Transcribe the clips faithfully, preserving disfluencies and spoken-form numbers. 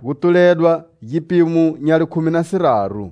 gutuledwa yipimu nyali kumi na siraru.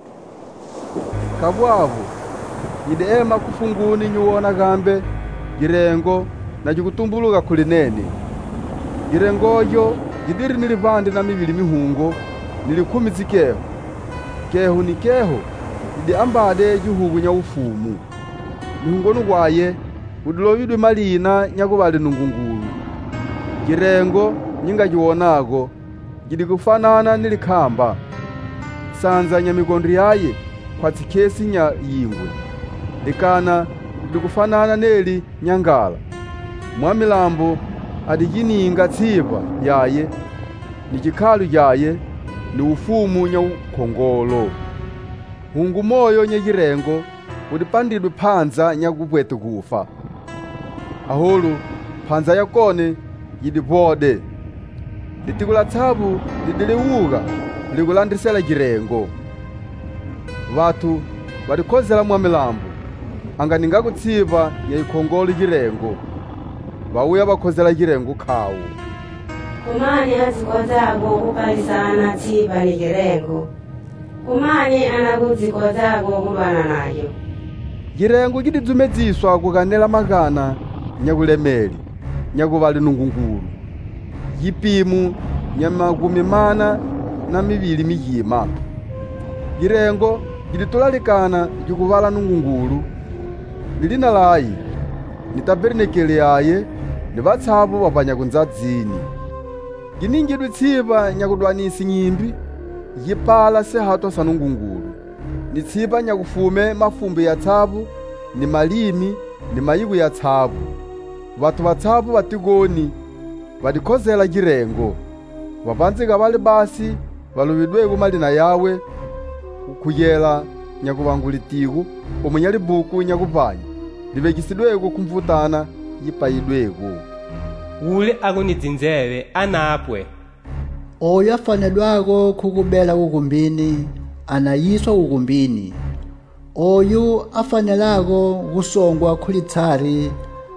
Kabwavu yideema kufunguni nyuwona gambe girengo na jikutumbuluka kulinene. Girengoyo jidiri nilivandi na mibili mihungo nilikumi zikeho. Keho ni keho idi ambade juhugu nya ufumu. Mihungo nugwaye udulovidwe malina nyakubali nungungulu. Girengo nyinga jiwonago jidi kufanana nilikamba. Sanza nyamigondi yaye kwa tikesi nya yingwe. Likana jidi kufanana neli nyangala. Mwamilambo adijininga tsiva yaye ni jikalu yaye ni ufumu nya ukongolo. Hungu moyo nye girengo udipandidwe panza nya kubwete kufa. Aholu panza yakone yidibode. Litikula tabu lidiliwuga likulandisela girengo. Watu wadikozela mwamilambo anga ninga kutsiva ya ikongolo girengo. Wauya bakozela girengo kawo. Kumani azikozago kukalisana tsiva ni girengo. Kumani anakuzikozago kubana nayo. Girengo gidizumedziswa kukanela magana nyakulemeli nyakubali nungungulu. Yipimu nyamagumi mana na mibili mijima. Girengo giditulalikana jikuvala nungungulu. Lilina layi ni tabernekele yaye ni vatsavu wapanya kunzadzini. Giningidwe tsiva nyakudwanisi nyimbi yipala sehato sa nungungulu. Ni tsiva nyakufume mafumbi ya tsavu ni malimi ni mayigu ya tsavu. Watu watsavu watigoni wadikozela girengo. Wapanzika wali basi waluvidwegu malina yawe kuyela nyakubangulitigu umunyalibuku nyakupanya. Livekisidwegu kumvutana yipayidwegu. Ule akunidzinzeve anapwe. Oyo afanelwago kukubela ukumbini anayiswa ukumbini. Oyu afanelago kusongwa kulitsari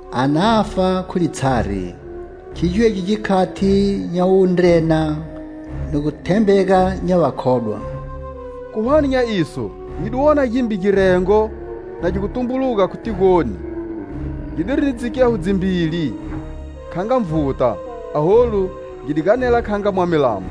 anafa kulitsari. Kijwe jijikati nyaundrena nukutembeka nyawakodwa. Kuhani nya iso yiduona yimbi girengo na jikutumbuluka kutigoni. Yidiririzikia hudzimbili kanga mvuta aholu gidiganela kanga mwamilambo.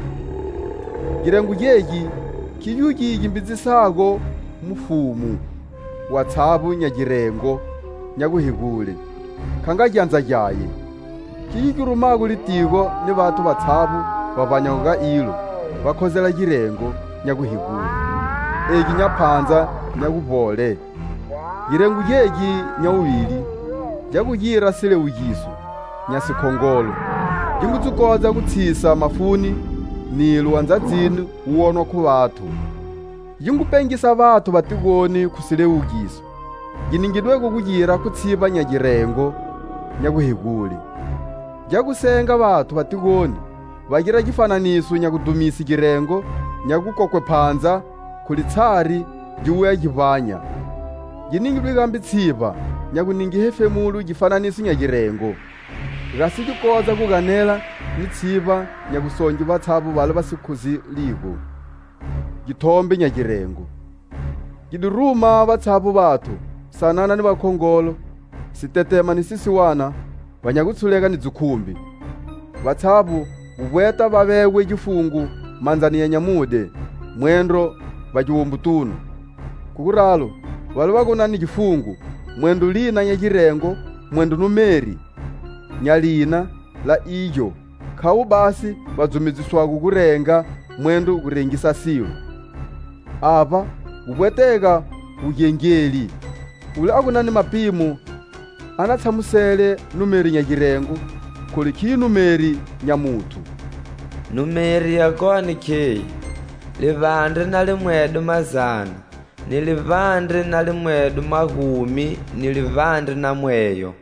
Girengo yeji kiyuji yimbizisago mufumu watsabu nya girengo nyakuhigule kanga janza jaye. Kiyikirumagu litigo ni batu batsabu babanyaga ilo bakozela girengo nyakuhigule. Egi nyapanza nyakubole. Girengo yeji nyawili jakujira sile ujisu nyasikongolo. Jingutukoza kutsisa mafuni ni luwanzadzini uwonwa ku batu. Jingupengisa batu batigoni kusile ujisu. Giningidwego kujira kutsiba nyagirengo nyakuhigule. Jakusenga batu batigoni bagira gifananisu nyakudumisi girengo nyakukokwe panza kulitsari juwe jivanya. Giningidwega mbitsiba nyakuningi hefemulu gifananisu nyagirengo. Gasi jukoza kuganela nitsiba nyakusonji batsabu bala basikuzi ligo. Gitombe nyagirengo. Giduruma batsabu batu sanana ni bakongolo sitetema ni sisiwana banyagutsulega ni zukumbi. Batsabu ubweta babewe gifungu manzani ya nyamude mwendo bajiwumbutunu. Kukuralo wale bagona ni gifungu mwendo lina nyagirengo mwendo numeri nyalina la iyo kawu basi bazumiziswa kukurenga mwendo kurengisa siyo. Aba ubwetega ugengeli ule akunani mapimu anatsamusele numeri nyagirengo kuli ki numeri nyamutu. Numeri yakoni kei livandre na limwedu mazana ni livandre na limwedu magumi ni livandre na mweyo.